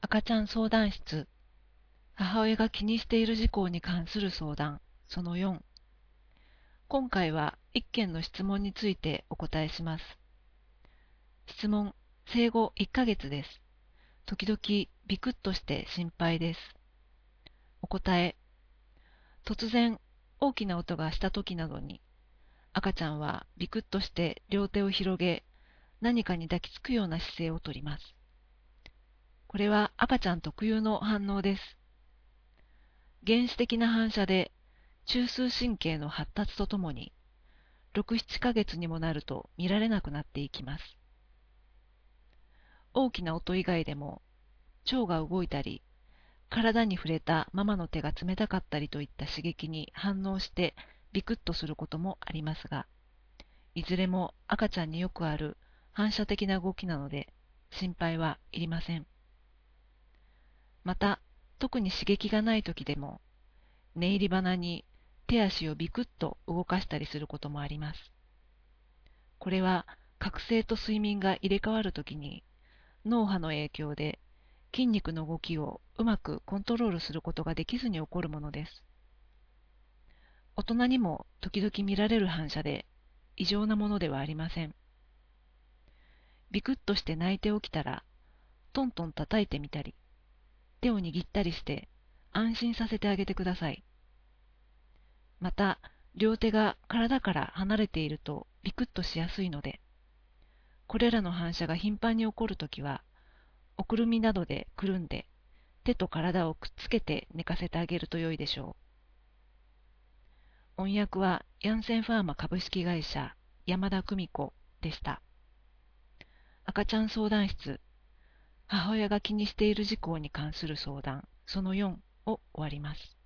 赤ちゃん相談室。母親が気にしている事項に関する相談。その4。今回は1件の質問についてお答えします。質問。生後1ヶ月です。時々ビクッとして心配です。お答え。突然大きな音がした時などに、赤ちゃんはビクッとして両手を広げ、何かに抱きつくような姿勢をとります。これは赤ちゃん特有の反応です。原始的な反射で中枢神経の発達とともに6、7ヶ月にもなると見られなくなっていきます。大きな音以外でも腸が動いたり、体に触れたママの手が冷たかったりといった刺激に反応してビクッとすることもありますが、いずれも赤ちゃんによくある反射的な動きなので心配はいりません。また、特に刺激がない時でも寝入り鼻に手足をビクッと動かしたりすることもあります。これは覚醒と睡眠が入れ替わるときに脳波の影響で筋肉の動きをうまくコントロールすることができずに起こるものです。大人にも時々見られる反射で異常なものではありません。ビクッとして泣いて起きたらトントン叩いてみたり、手を握ったりして安心させてあげてください。また、両手が体から離れているとビクッとしやすいので、これらの反射が頻繁に起こるときは、おくるみなどでくるんで、手と体をくっつけて寝かせてあげると良いでしょう。音訳はヤンセンファーマ株式会社山田久美子でした。赤ちゃん相談室、母親が気にしている事項に関する相談、その4を終わります。